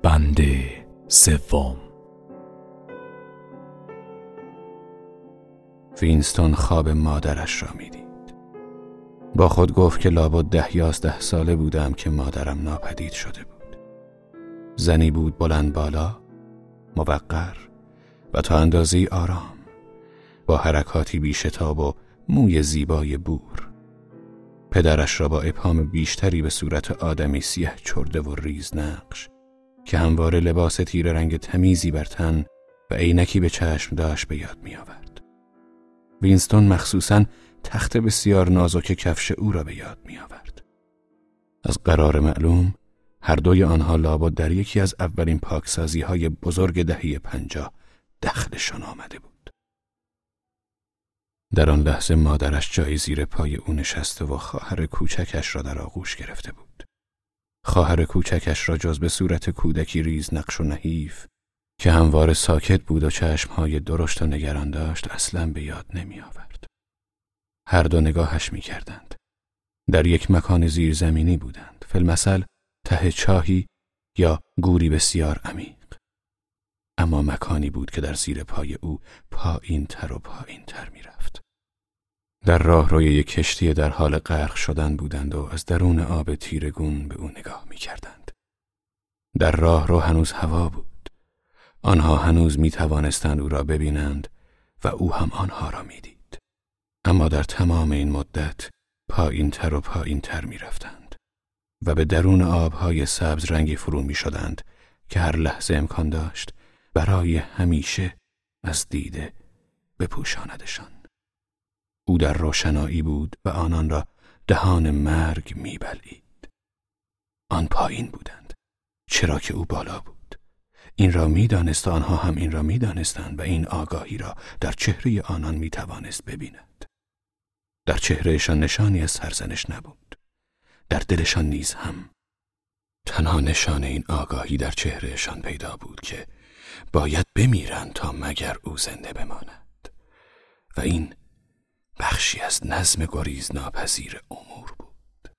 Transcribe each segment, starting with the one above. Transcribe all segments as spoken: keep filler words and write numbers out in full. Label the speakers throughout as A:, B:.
A: بند سوم.
B: وینستون خواب مادرش را می‌دید. با خود گفت که لابد ده یازده ساله بودم که مادرم ناپدید شده بود. زنی بود بلند بالا، موقر و تا اندازه‌ای آرام، با حرکاتی بی‌شتاب و موی زیبای بور. پدرش را با ابهام بیشتری به صورت آدمی سیه چرده و ریز نقش که همواره لباس تیره رنگ تمیزی بر تن و عینکی به چشم داشت به یاد می آورد. وینستون مخصوصاً تخت بسیار نازک کفش او را به یاد می آورد. از قرار معلوم هر دوی آنها لابد در یکی از اولین پاکسازی های بزرگ دهه پنجاه دخلشان آمده بود. در آن لحظه مادرش جای زیر پای او نشسته و خواهر کوچکش را در آغوش گرفته بود. خواهر کوچکش را جز به صورت کودکی ریز نقش و نحیف که همواره ساکت بود و چشمهای درشت و نگران داشت اصلاً به یاد نمی آورد. هر دو نگاهش می کردند. در یک مکان زیرزمینی بودند، فی‌المثل ته چاهی یا گوری بسیار عمیق. اما مکانی بود که در زیر پای او پایین تر و پایین تر می رفت. در راه روی یک کشتی در حال غرق شدن بودند و از درون آب تیرگون به او نگاه می کردند. در راه رو هنوز هوا بود. آنها هنوز می توانستند او را ببینند و او هم آنها را می دید. اما در تمام این مدت پایین تر و پایین تر می رفتند و به درون آبهای سبز رنگی فرو می شدند که هر لحظه امکان داشت برای همیشه از دیده بپوشاندشان. او در روشنایی بود و آنان را دهان مرگ می بلعید. آن پایین بودند، چرا که او بالا بود. این را می دانست و آنها هم این را می دانستند و این آگاهی را در چهره آنان می توانست ببیند. در چهرهشان نشانی از سرزنش نبود، در دلشان نیز هم. تنها نشان این آگاهی در چهرهشان پیدا بود که باید بمیرند تا مگر او زنده بماند و این بخشی از نظم گریز ناپذیر امور بود.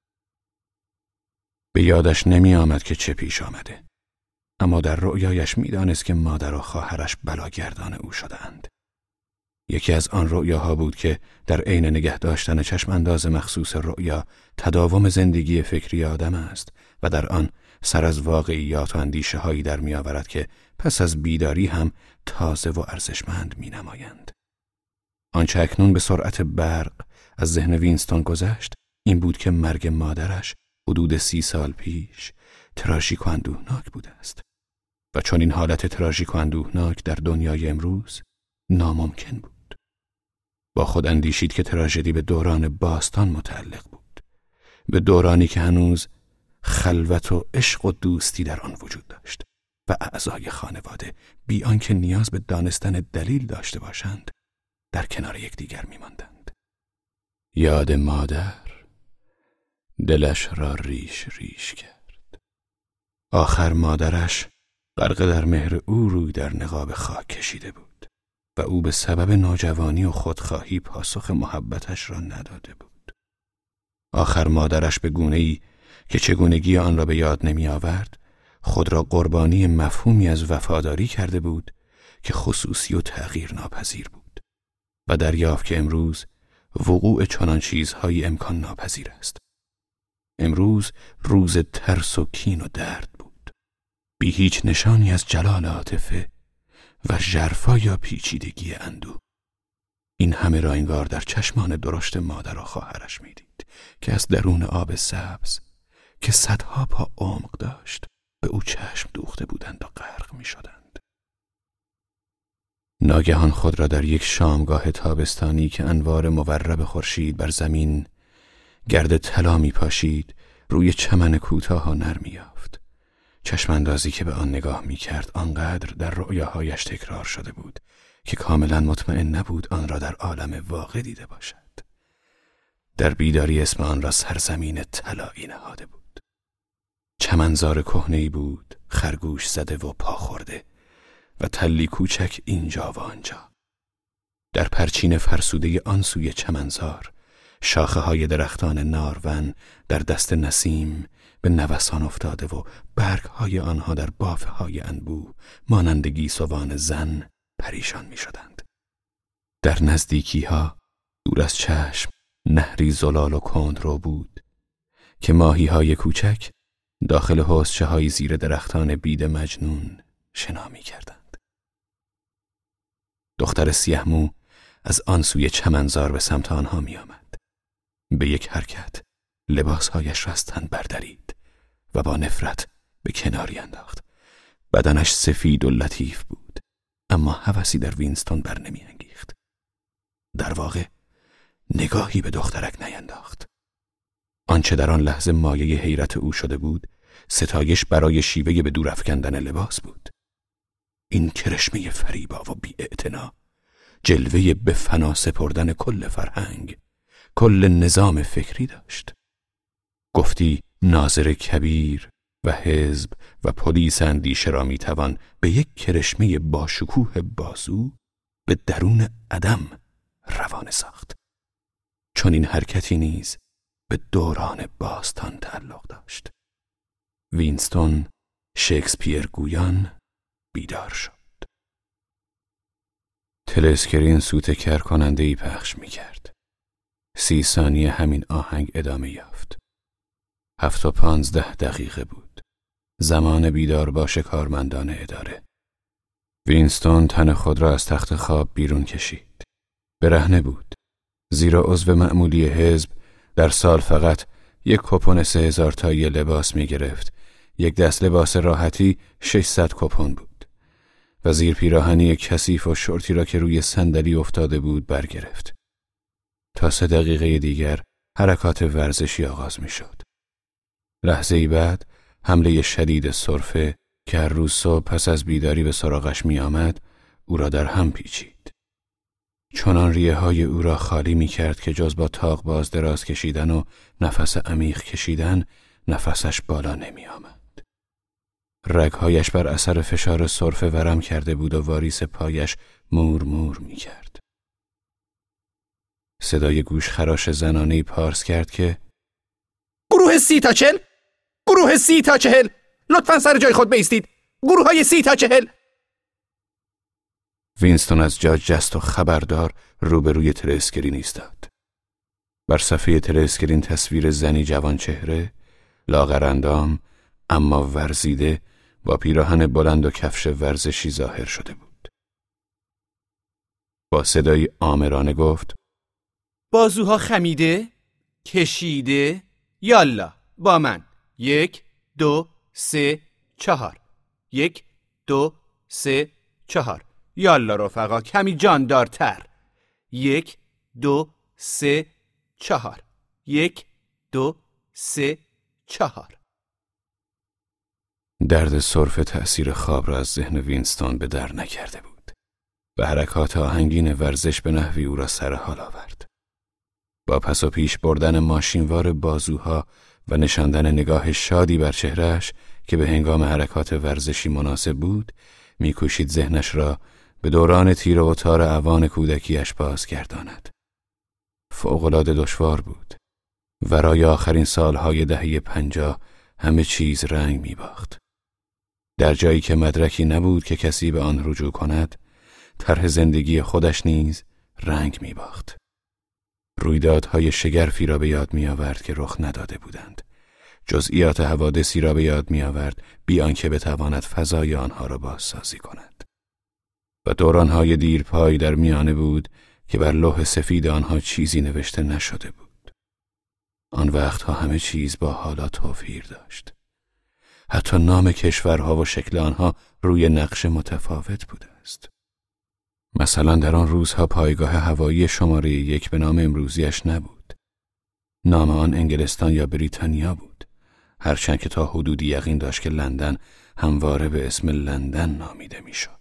B: به یادش نمی آمد که چه پیش آمده، اما در رؤیایش می دانست که مادر و خواهرش بلاگردان او شدند. یکی از آن رؤیاها بود که در عین نگه داشتن چشم انداز مخصوص رؤیا تداوم زندگی فکری آدم است و در آن سر از واقعیات و اندیشه هایی در می آورد که پس از بیداری هم تازه و ارزشمند می نمایند. آنچه اکنون به سرعت برق از ذهن وینستون گذشت این بود که مرگ مادرش حدود سی سال پیش تراژیک و اندوهناک بوده است و چون این حالت تراژیک و اندوهناک در دنیای امروز ناممکن بود. با خود اندیشید که تراژدی به دوران باستان متعلق بود، به دورانی که هنوز خلوت و عشق و دوستی در آن وجود داشت و اعضای خانواده بی آنکه نیاز به دانستن دلیل داشته باشند در کنار یکدیگر می‌ماندند. یاد مادر دلش را ریش ریش کرد. آخر مادرش غرق در مهر او روی در نقاب خاک کشیده بود و او به سبب نوجوانی و خودخواهی پاسخ محبتش را نداده بود. آخر مادرش به گونه‌ای که چگونگی آن را به یاد نمی آورد خود را قربانی مفهومی از وفاداری کرده بود که خصوصی و تغییر ناپذیر بود و دریافت که امروز وقوع چنان چیزهایی امکان ناپذیر است. امروز روز ترس و کین و درد بود، بی هیچ نشانی از جلال عاطفه و ژرفا یا پیچیدگی اندوه. این همه را انگار در چشمان درشت مادر و خواهرش می‌دید که از درون آب سبز که صدها پا عمق داشت به او چشم دوخته بودند و غرق می‌شدند. ناگهان خود را در یک شامگاه تابستانی که انوار مورب خورشید بر زمین گرد طلا می‌پاشید روی چمن کوتاه و نرمی یافت. چشم اندازی که به آن نگاه می‌کرد آنقدر در رؤیاهایش تکرار شده بود که کاملا مطمئن نبود آن را در عالم واقع دیده باشد. در بیداری اسم آن را سرزمین طلایی نهاده بود. چمنزار کهنه‌ای بود، خرگوش زده و پا خورده و تلی کوچک اینجا و آنجا. در پرچین فرسوده آن سوی چمنزار شاخه های درختان نارون در دست نسیم به نوسان افتاده و برگهای آنها در بافه‌های انبوه مانند گیسوان زن پریشان می شدند. در نزدیکی ها دور از چشم نهری زلال و کندرو بود که ماهی های کوچک داخل حوضچه های زیر درختان بید مجنون شنا می کردند. دختر سیه‌مو از آن سوی چمنزار به سمت آنها می آمد. به یک حرکت لباسهایش را از تن بردرید و با نفرت به کناری انداخت. بدنش سفید و لطیف بود، اما هوسی در وینستون بر نمی انگیخت. در واقع نگاهی به دخترک نینداخت. آنچه در آن لحظه مایه حیرت او شده بود، ستایش برای شیوه به دور افکندن لباس بود. این کرشمه فریبا و بی‌اعتنا، جلوه به فنا سپردن کل فرهنگ، کل نظام فکری داشت. گفتی ناظر کبیر و حزب و پلیس اندیشه را میتوان به یک کرشمه باشکوه بازو به درون عدم روانه ساخت. چون این حرکتی نیز به دوران باستان تعلق داشت. وینستون شکسپیر گویان بیدار شد. تلسکرین سوت کرکننده‌ای پخش می کرد. سی ثانیه همین آهنگ ادامه یافت. هفت و پانزده دقیقه بود. زمان بیدار باش کارمندان اداره. وینستون تن خود را از تخت خواب بیرون کشید. برهنه بود. زیرا عضو مأمولی حزب در سال فقط یک کوپن سه هزار تایی لباس می گرفت. یک دست لباس راحتی ششصد کوپن بود. و زیر پیراهنی کثیف و شورتی را که روی صندلی افتاده بود برگرفت. تا سه دقیقه دیگر حرکات ورزشی آغاز می شد. لحظه ای بعد حمله شدید سرفه که هر روز صبح پس از بیداری به سراغش می آمد او را در هم پیچید. چنان ریه های او را خالی می کرد که جز با تاق باز دراز کشیدن و نفس عمیق کشیدن نفسش بالا نمی آمد. رگهایش بر اثر فشار سرفه ورم کرده بود و واریس پایش مور مور می کرد. صدای گوش خراش زنانه‌ای پارس کرد که
C: گروه سی تا چهل، گروه سی تا چهل، لطفاً سر جای خود بایستید. گروه های سی تا چهل.
B: وینستون از جا جست و خبردار روبروی تلسکرین ایستاد. بر صفحه تلسکرین تصویر زنی جوان چهره، لاغر اندام اما ورزیده با پیراهن بلند و کفش ورزشی ظاهر شده بود. با صدای آمرانه گفت:
C: بازوها خمیده، کشیده، یالا با من. یک، دو، سه، چهار. یک، دو، سه، چهار. یالا رفقا، کمی جاندارتر. یک، دو، سه، چهار. یک، دو، سه، چهار.
B: درد سرفه تأثیر خواب را از ذهن وینستون به در نکرده بود. به حرکات آهنگین ورزش به نحوی او را سر حال آورد. با پس و پیش بردن ماشینوار بازوها و نشاندن نگاه شادی بر چهرهش که به هنگام حرکات ورزشی مناسب بود، می‌کوشید ذهنش را به دوران تیره و تار اوان کودکیش بازگرداند. فوق‌العاده دشوار بود. ورای آخرین سالهای دهه پنجاه همه چیز رنگ می‌باخت. در جایی که مدرکی نبود که کسی به آن رجوع کند، طرح زندگی خودش نیز رنگ می‌باخت. رویدادهای شگرفی را به یاد می‌آورد که رخ نداده بودند. جزئیات حوادثی را به یاد می‌آورد بی آنکه بتواند فضای آنها را بازسازی کند. و دورانهای دیرپای در میانه بود که بر لوح سفید آنها چیزی نوشته نشده بود. آن وقتها همه چیز با حالا توفیر داشت. حتی نام کشورها و شکل آنها روی نقشه متفاوت بوده است. مثلا در آن روزها پایگاه هوایی شماره یک به نام امروزیش نبود. نام آن انگلستان یا بریتانیا بود، هرچند که تا حدودی یقین داشت که لندن همواره به اسم لندن نامیده میشد.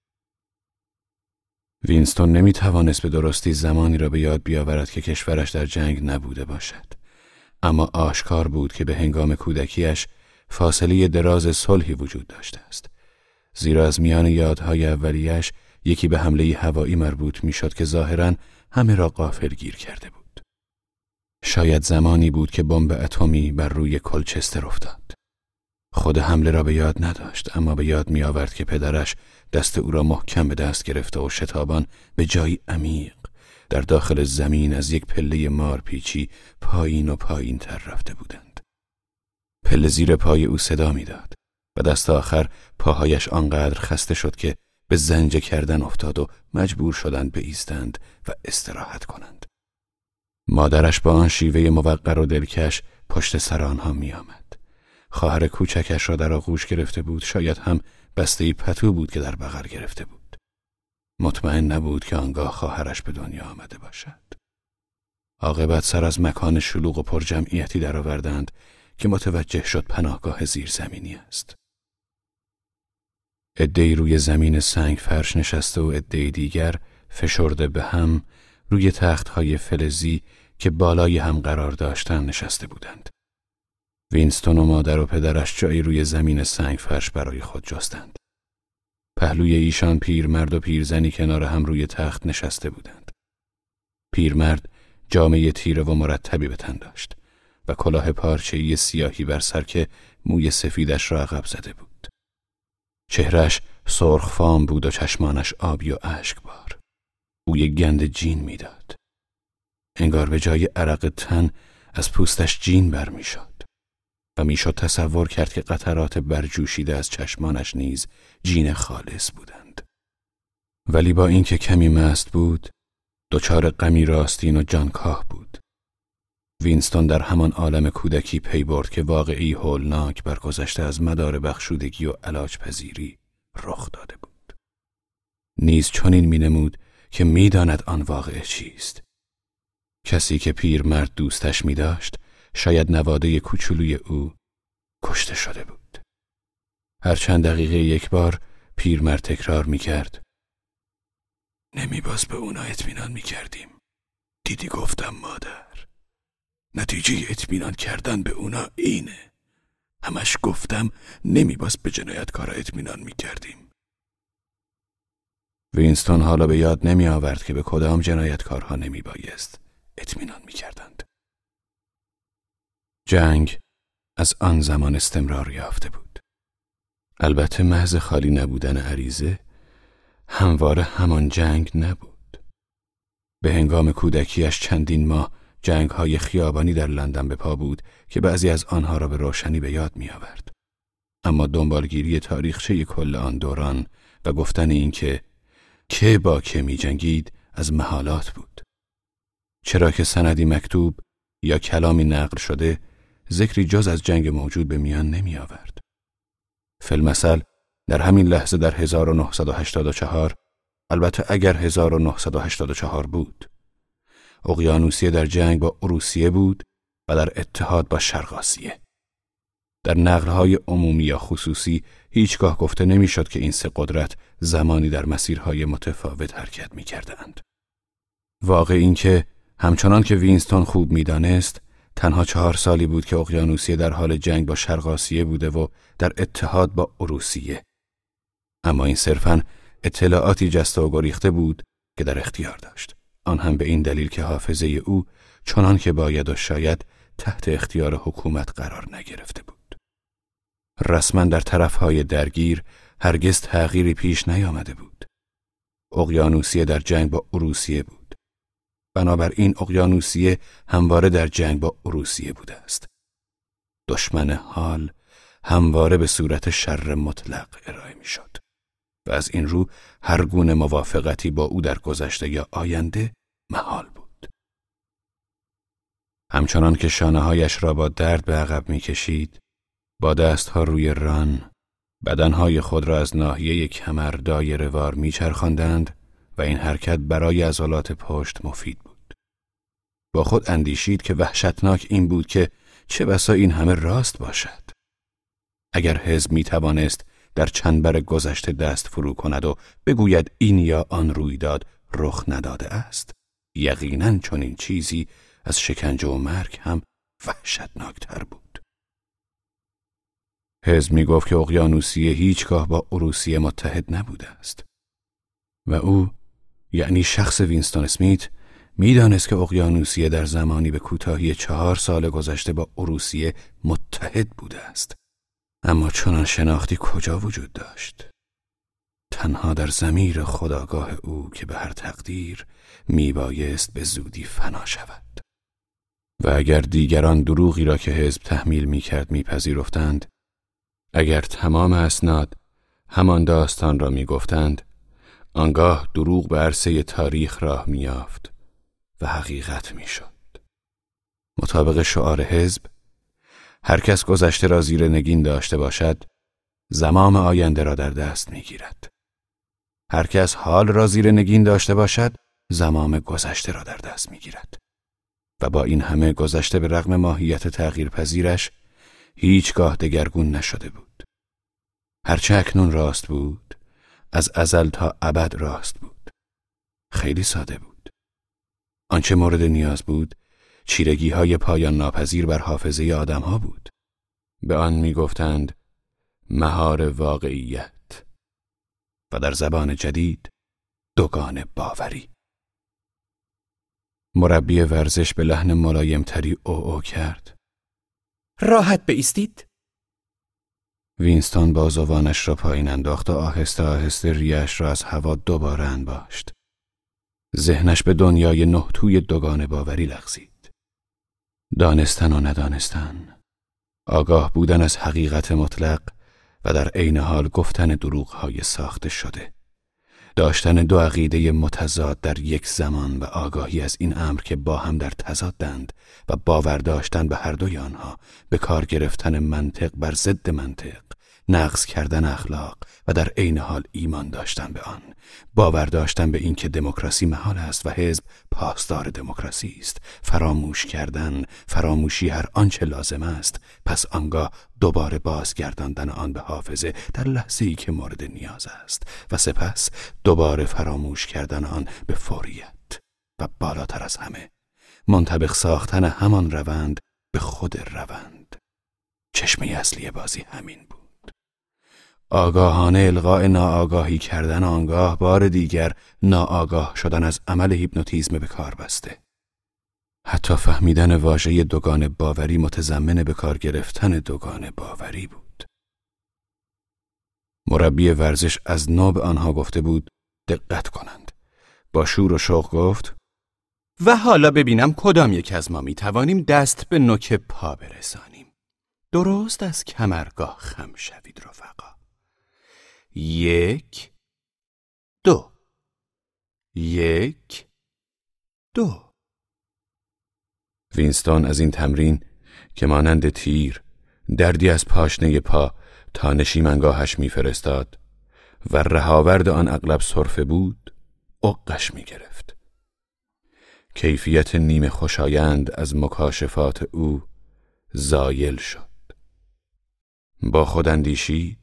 B: وینستون نمی توانست به درستی زمانی را به یاد بیاورد که کشورش در جنگ نبوده باشد، اما آشکار بود که به هنگام کودکیش فاصله دراز صلحی وجود داشته است، زیرا از میان یادهای اولیش یکی به حمله هوایی مربوط می شد که ظاهراً همه را غافل گیر کرده بود. شاید زمانی بود که بمب اتمی بر روی کلچستر افتاد. خود حمله را به یاد نداشت، اما به یاد می آورد که پدرش دست او را محکم به دست گرفته و شتابان به جایی عمیق در داخل زمین از یک پله مارپیچی پایین و پایین تر رفته بودند. پله زیر پای او صدا می داد و دست آخر پاهایش آنقدر خسته شد که به زنجه کردن افتاد و مجبور شدند بایستند و استراحت کنند. مادرش با آن شیوه موقر و دلکش پشت سر آنها می آمد. خواهر کوچکش را در آغوش گرفته بود، شاید هم بسته‌ای پتو بود که در بغل گرفته بود. مطمئن نبود که آنگاه خواهرش به دنیا آمده باشد. عاقبت سر از مکان شلوغ و پر جمعیتی درآوردند که متوجه شد پناهگاه زیرزمینی است. عده‌ای روی زمین سنگ فرش نشسته و عده‌ای دیگر فشرده به هم روی تخت‌های فلزی که بالای هم قرار داشتند نشسته بودند. وینستون و مادر و پدرش جایی روی زمین سنگ فرش برای خود جستند. پهلوی ایشان پیرمرد و پیرزنی کنار هم روی تخت نشسته بودند. پیرمرد جامه تیره و مرتبی به تن داشت و کلاه پارچه‌ای سیاهی بر سر که موی سفیدش را عقب زده بود. چهرش سرخ فام بود و چشمانش آبی و اشکبار. بوی گند جین میداد. انگار به جای عرق تن از پوستش جین برمی شد و میشد تصور کرد که قطرات برجوشیده از چشمانش نیز جین خالص بودند. ولی با اینکه کمی مست بود، دچار غمی راستین و جانکاه بود. وینستون در همان عالم کودکی پی برد که واقعی هولناک بر گذشته از مدار بخشودگی و علاج پذیری رخ داده بود. نیز چنین مینمود که میداند آن واقعه چیست. کسی که پیرمرد دوستش می داشت شاید نواده کوچولوی او کشته شده بود. هر چند دقیقه یک بار پیرمرد تکرار می کرد: نمی باز به اونا اطمینان می کردیم. دیدی گفتم مادر، نتیجه اطمینان کردن به اونا اینه. همش گفتم نمی باز به جنایتکارا اطمینان می کردیم. وینستون حالا به یاد نمی آورد که به کدام جنایتکارها نمی بایست اطمینان می کردند. جنگ از آن زمان استمرار یافته بود. البته محض خالی نبودن عریضه همواره همان جنگ نبود. به هنگام کودکیش چندین ماه جنگ‌های خیابانی در لندن به پا بود که بعضی از آنها را به روشنی به یاد می آورد. اما دنبالگیری تاریخچه کل آن دوران و گفتن این که که با که می جنگید از محالات بود. چرا که سندی مکتوب یا کلامی نقل شده ذکری جز از جنگ موجود به میان نمی آورد. فی‌المثل در همین لحظه در هزار و نهصد و هشتاد و چهار، البته اگر هزار و نهصد و هشتاد و چهار بود، اقیانوسیه در جنگ با روسیه بود و در اتحاد با شرق آسیه. در نقل‌های عمومی یا خصوصی هیچگاه گفته نمی‌شد که این سه قدرت زمانی در مسیرهای متفاوت حرکت می‌کردند. واقع این که همچنان که وینستون خوب می‌دانست، تنها چهار سالی بود که اقیانوسیه در حال جنگ با شرق آسیه بوده و در اتحاد با روسیه. اما این صرفاً اطلاعاتی جسته و گریخته بود که در اختیار داشت. آن هم به این دلیل که حافظه او چنان که باید و شاید تحت اختیار حکومت قرار نگرفته بود. رسما در طرفهای درگیر هرگز تغییری پیش نیامده بود. اقیانوسیه در جنگ با روسیه بود. بنابراین اقیانوسیه همواره در جنگ با روسیه بوده است. دشمن حال همواره به صورت شر مطلق ارائه می شد و از این رو هر گونه موافقتی با او در گذشته یا آینده محال بود. همچنان که شانه‌هایش را با درد به عقب می کشید، با دستها روی ران، بدنهای خود را از ناحیه کمر دایره وار می چرخاندند و این حرکت برای عضلات پشت مفید بود. با خود اندیشید که وحشتناک این بود که چه بسا این همه راست باشد. اگر حزب می توانست در چنبر گذشته دست فرو کند و بگوید این یا آن رویداد رخ نداده است، یقیناً چنین چیزی از شکنجه و مرگ هم وحشتناکتر بود. حزب می گفت که اقیانوسیه هیچگاه با روسیه متحد نبوده است و او، یعنی شخص وینستون اسمیت، میدانست که اقیانوسیه در زمانی به کوتاهی چهار سال گذشته با اروسیه متحد بوده است. اما چنان شناختی کجا وجود داشت؟ تنها در ضمیر خودآگاه او که به هر تقدیر میبایست به زودی فنا شود. و اگر دیگران دروغی را که حزب تحمیل میکرد میپذیرفتند، اگر تمام اسناد همان داستان را میگفتند، آنگاه دروغ به عرصه تاریخ راه میافت و حقیقت میشد. مطابق شعار حزب، هر کس گذشته را زیر نگین داشته باشد، زمام آینده را در دست میگیرد. هر کس حال را زیر نگین داشته باشد، زمام گذشته را در دست میگیرد. و با این همه گذشته به رغم ماهیت تغییرپذیرش هیچگاه دگرگون نشده بود. هرچه اکنون راست بود، از ازل تا ابد راست بود. خیلی ساده بود. آنچه مورد نیاز بود، چیرگی های پایان ناپذیر بر حافظه آدم ها بود. به آن می گفتند مهار واقعیت و در زبان جدید دوگان باوری. مربی ورزش به لحن ملایمتری او او کرد.
C: راحت بایستید.
B: وینستون بازوانش را پایین انداخت و آهسته آهسته ریش را از هوا دوباره انباشت. ذهنش به دنیای نه توی دوگان باوری لغزید. دانستن و ندانستن، آگاه بودن از حقیقت مطلق و در عین حال گفتن دروغ‌های ساخته شده، داشتن دو عقیده متضاد در یک زمان و آگاهی از این امر که با هم در تضادند و باور داشتن به هر دوی آنها، به کار گرفتن منطق بر ضد منطق، نقض کردن اخلاق و در عین حال ایمان داشتن به آن، باور داشتن به این که دموکراسی محال است و حزب پاسدار دموکراسی است، فراموش کردن، فراموشی هر آنچه لازم است، پس آنگاه دوباره بازگرداندن آن به حافظه در لحظه‌ای که مورد نیاز است و سپس دوباره فراموش کردن آن به فوریت و بالاتر از همه منطبق ساختن همان روند به خود روند. چشمه اصلی بازی همین بود. آگاهانه الغاء ناآگاهی کردن، آنگاه بار دیگر ناآگاه شدن از عمل هیپنوتیزم به کار بسته. حتی فهمیدن واژه دوگان باوری متضمن به کار گرفتن دوگان باوری بود. مربی ورزش از نو به آنها گفته بود دقت کنند. با شور و شوق گفت
C: و حالا ببینم کدام یک از ما می توانیم دست به نوک پا برسانیم. درست از کمرگاه خم شوید رفقا. یک دو یک دو.
B: وینستون از این تمرین که مانند تیر دردی از پاشنه پا تا نشیمنگاهش میفرستاد و رهاورد آن اغلب سرفه بود، عقش می گرفت. کیفیت نیمه خوشایند از مکاشفات او زایل شد. با خود اندیشید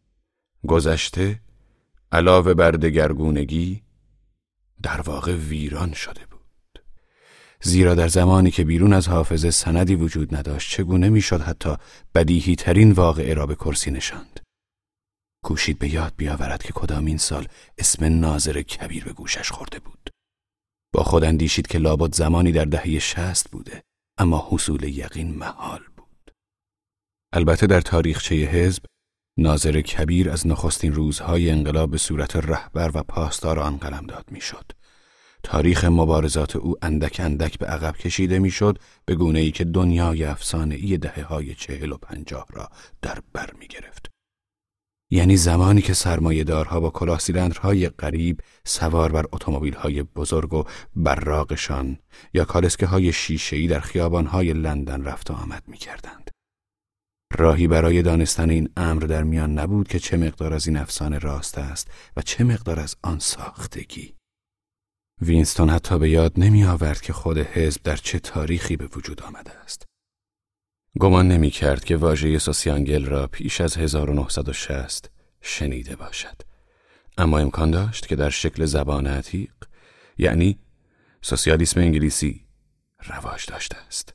B: گذشته علاوه بر دگرگونگی در واقع ویران شده بود. زیرا در زمانی که بیرون از حافظه سندی وجود نداشت، چگونه میشد حتی بدیهی ترین واقعه را به کرسی نشاند؟ کوشید به یاد بیاورد که کدامین سال اسم ناظر کبیر به گوشش خورده بود. با خود اندیشید که لابد زمانی در دهه شصت بوده، اما حصول یقین محال بود. البته در تاریخچه حزب ناظر کبیر از نخستین روزهای انقلاب به صورت رهبر و پاسدار آن قلمداد میشد. تاریخ مبارزات او اندک اندک به عقب کشیده میشد، به گونه‌ای که دنیای افسانه‌ای دهه‌های چهل و پنجاه را در بر می گرفت. یعنی زمانی که سرمایه‌دارها با کلاه‌سیلندرهای غریب سوار بر اتومبیل‌های بزرگ و براقشان یا کالسکه‌های شیشه‌ای در خیابان‌های لندن رفت و آمد می‌کردند. راهی برای دانستن این امر در میان نبود که چه مقدار از این افسانه راست است و چه مقدار از آن ساختگی. وینستون حتی به یاد نمی آورد که خود حزب در چه تاریخی به وجود آمده است. گمان نمی کرد که واژه سوسیانگل را پیش از هزار و نهصد و شصت شنیده باشد، اما امکان داشت که در شکل زبان عتیق، یعنی سوسیالیسم انگلیسی، رواج داشته است.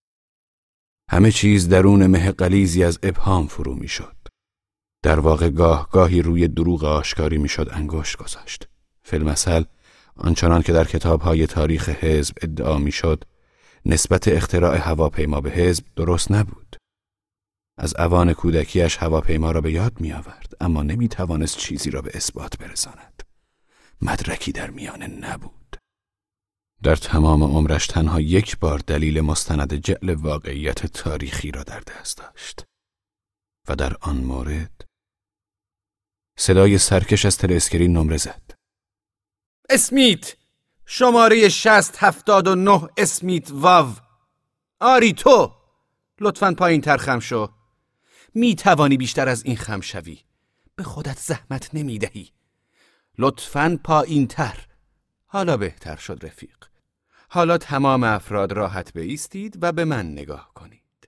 B: همه چیز درون مه غلیظی از ابهام فرو می شد. در واقع گاه گاهی روی دروغ آشکاری می شد انگشت گذاشت. فی‌المثل آنچنان که در کتاب‌های تاریخ حزب ادعا می‌شد، نسبت اختراع هواپیما به حزب درست نبود. از اوان کودکیش هواپیما را به یاد می‌آورد، اما نمی‌توانست چیزی را به اثبات برساند. مدرکی در میانه نبود. در تمام عمرش تنها یک بار دلیل مستند جعل واقعیت تاریخی را در دست داشت و در آن مورد صدای سرکش از تلسکرین نمره زد.
C: اسمیت، شماره شصت هفتاد و نه اسمیت واو. آری تو، لطفاً پایین تر خم شو. می توانی بیشتر از این خم شوی. به خودت زحمت نمی دهی. لطفاً پایین تر. حالا بهتر شد رفیق. حالا تمام افراد راحت بایستید و به من نگاه کنید.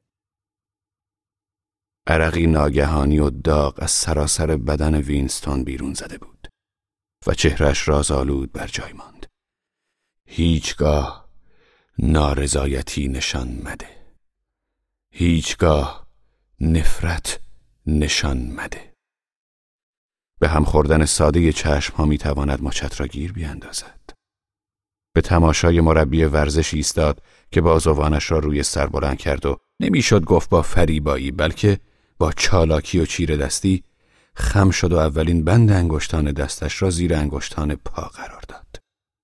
B: عرقی ناگهانی و داغ از سراسر بدن وینستون بیرون زده بود و چهرش رازآلود بر جای ماند. هیچگاه نارضایتی نشان مده. هیچگاه نفرت نشان مده. به هم خوردن ساده چشم ها می تواند مچت را گیر بیاندازد. به تماشای مربی ورزش ایستاد که بازوانش را روی سر بلند کرد و نمیشد گفت با فریبایی، بلکه با چالاکی و چیره دستی خم شد و اولین بند انگشتان دستش را زیر انگشتان پا قرار داد.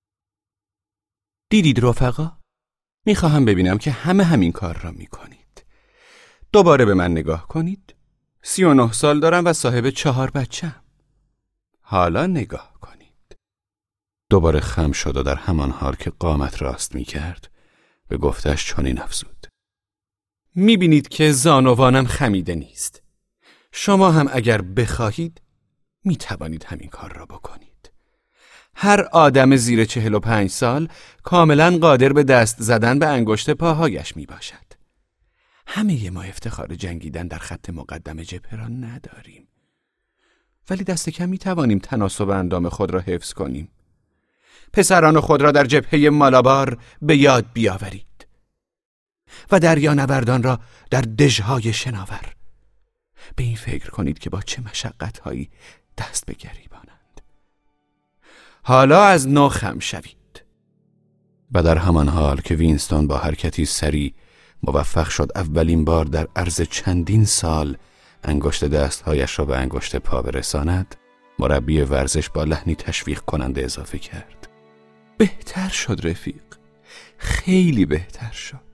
C: دیدید رفقا؟ میخواهم ببینم که همه همین کار را میکنید. دوباره به من نگاه کنید. سی و نه سال دارم و صاحب چهار بچه‌ام. حالا نگاه کنید.
B: دوباره خم شد و در همان حال که قامت راست میکرد به گفتش چنین افزود.
C: میبینید که زانوانم خمیده نیست. شما هم اگر بخواهید میتوانید همین کار را بکنید. هر آدم زیر چهل و پنج سال کاملا قادر به دست زدن به انگشت پاهایش میباشد. همه ما افتخار جنگیدن در خط مقدم جبهه را نداریم، ولی دست کم میتوانیم تناسب اندام خود را حفظ کنیم. پسران خود را در جبهه مالابار به یاد بیاورید و دریانوردان را در دژهای شناور. به این فکر کنید که با چه مشقت‌هایی دست به گریبانند. حالا از نو خم شوید.
B: و در همان حال که وینستون با حرکتی سریع موفق شد اولین بار در عرض چندین سال انگشت دستهایش را به انگشت پا برساند، مربی ورزش با لحنی تشویق کننده اضافه کرد.
C: بهتر شد رفیق، خیلی بهتر شد.